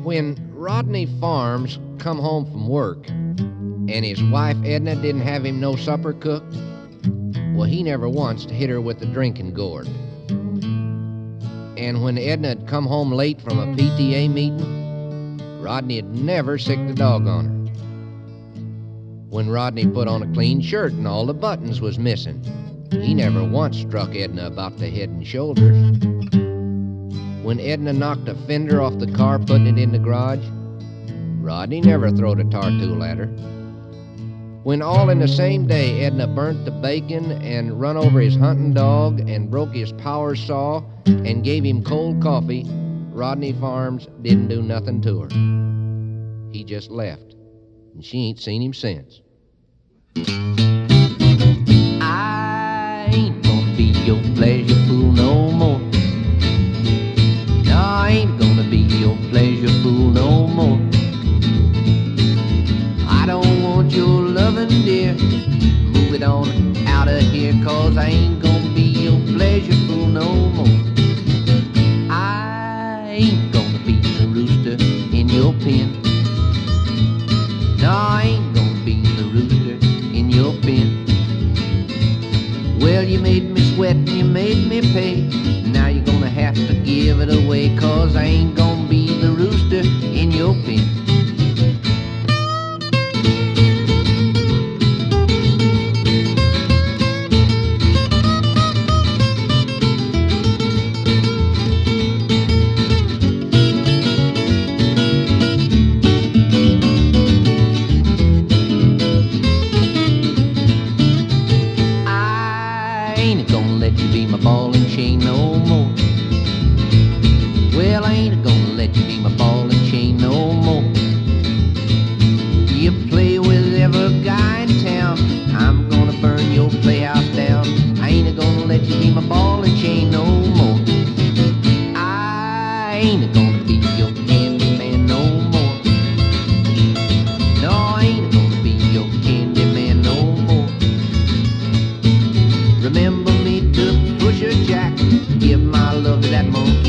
When Rodney Farms come home from work and his wife Edna didn't have him no supper cooked, well, he never once hit her with the drinking gourd. And when Edna'd come home late from a PTA meeting, Rodney'd never sicked a dog on her. When Rodney put on a clean shirt and all the buttons was missing, he never once struck Edna about the head and shoulders. When Edna knocked a fender off the car putting it in the garage, Rodney never throwed a tar tool at her. When all in the same day Edna burnt the bacon and run over his hunting dog and broke his power saw and gave him cold coffee, Rodney Farms didn't do nothing to her. He just left, and she ain't seen him since. I ain't gonna be your pleasure fool no more. No, I ain't gonna be your pleasure fool no more. I don't want your loving, dear. Move it on out of here, 'cause I ain't gonna be your pleasure fool no more. I ain't gonna be the rooster in your pen. No, I ain't gonna be the rooster in your pen. Well, you made me sweat and you made me pay. Now you're gonna have to give it away, 'cause I ain't gonna be the rooster in your pen. I ain't gonna let you be my ball and chain no more. Well, I ain't gonna let you be my ball and chain no more. You play with every guy in town, I'm gonna burn your playhouse down. I ain't gonna let you be my ball and chain no more. I ain't gonna be your candy man no more. No, I ain't gonna be your candy man no more. Remember me to Pusher Jack, give my love to that monkey